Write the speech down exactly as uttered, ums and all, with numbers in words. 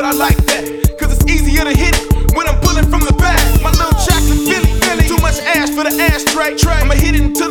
but I like that, cause it's easier to hit it when I'm pulling from the back. My little chocolate Philly, Philly. Too much ash for the ashtray. I'ma hit it until